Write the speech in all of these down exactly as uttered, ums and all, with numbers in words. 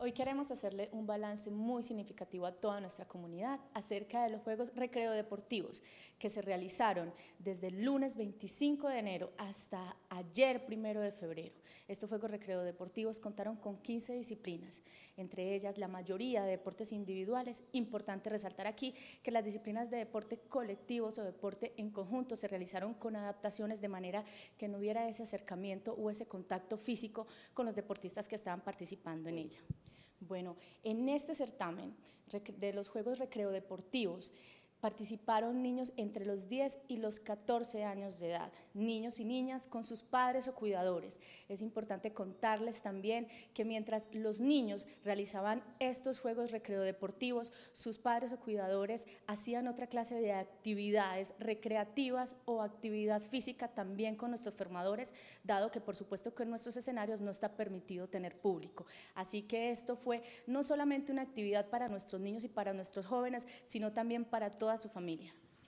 Hoy queremos hacerle un balance muy significativo a toda nuestra comunidad acerca de los Juegos Recreo Deportivos que se realizaron desde el lunes veinticinco de enero hasta ayer primero de febrero. Estos Juegos Recreo Deportivos contaron con quince disciplinas, entre ellas la mayoría de deportes individuales. Importante resaltar aquí que las disciplinas de deporte colectivos o deporte en conjunto se realizaron con adaptaciones de manera que no hubiera ese acercamiento o ese contacto físico con los deportistas que estaban participando en ella. Bueno, en este certamen de los Juegos Recreo Deportivos participaron niños entre los diez y los catorce años de edad, niños y niñas con sus padres o cuidadores. Es importante contarles también que mientras los niños realizaban estos Juegos Recreo Deportivos, sus padres o cuidadores hacían otra clase de actividades recreativas o actividad física también con nuestros formadores, dado que por supuesto que en nuestros escenarios no está permitido tener público. Así que esto fue no solamente una actividad para nuestros niños y para nuestros jóvenes, sino también para toda su familia.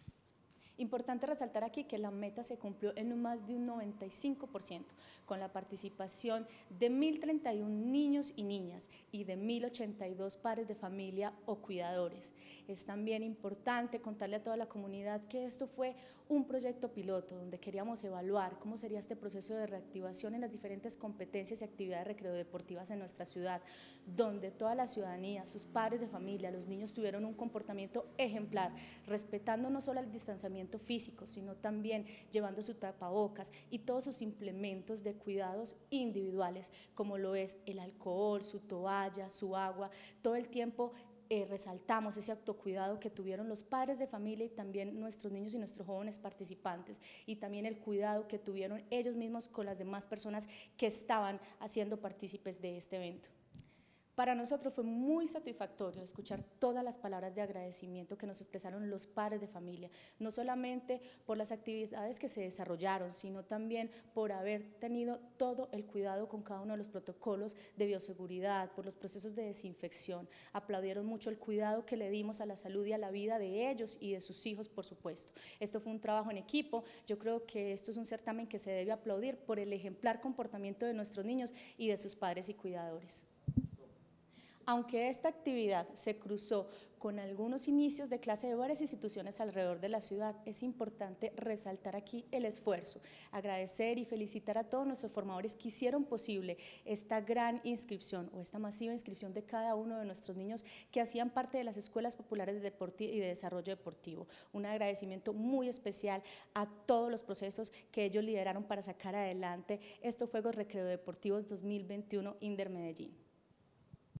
Importante resaltar aquí que la meta se cumplió en un más de un noventa y cinco por ciento, con la participación de mil treinta y un niños y niñas y de mil ochenta y dos padres de familia o cuidadores. Es también importante contarle a toda la comunidad que esto fue un proyecto piloto donde queríamos evaluar cómo sería este proceso de reactivación en las diferentes competencias y actividades recreodeportivas en nuestra ciudad, donde toda la ciudadanía, sus padres de familia, los niños tuvieron un comportamiento ejemplar, respetando no solo el distanciamiento físico, sino también llevando su tapabocas y todos sus implementos de cuidados individuales, como lo es el alcohol, su toalla, su agua. Todo el tiempo eh, resaltamos ese autocuidado que tuvieron los padres de familia y también nuestros niños y nuestros jóvenes participantes, y también el cuidado que tuvieron ellos mismos con las demás personas que estaban haciendo partícipes de este evento. Para nosotros fue muy satisfactorio escuchar todas las palabras de agradecimiento que nos expresaron los padres de familia, no solamente por las actividades que se desarrollaron, sino también por haber tenido todo el cuidado con cada uno de los protocolos de bioseguridad, por los procesos de desinfección. Aplaudieron mucho el cuidado que le dimos a la salud y a la vida de ellos y de sus hijos, por supuesto. Esto fue un trabajo en equipo. Yo creo que esto es un certamen que se debe aplaudir por el ejemplar comportamiento de nuestros niños y de sus padres y cuidadores. Aunque esta actividad se cruzó con algunos inicios de clase de varias instituciones alrededor de la ciudad, es importante resaltar aquí el esfuerzo, agradecer y felicitar a todos nuestros formadores que hicieron posible esta gran inscripción o esta masiva inscripción de cada uno de nuestros niños que hacían parte de las escuelas populares de deporte y de desarrollo deportivo. Un agradecimiento muy especial a todos los procesos que ellos lideraron para sacar adelante estos Juegos Recreo Deportivos dos mil veintiuno Inder Medellín.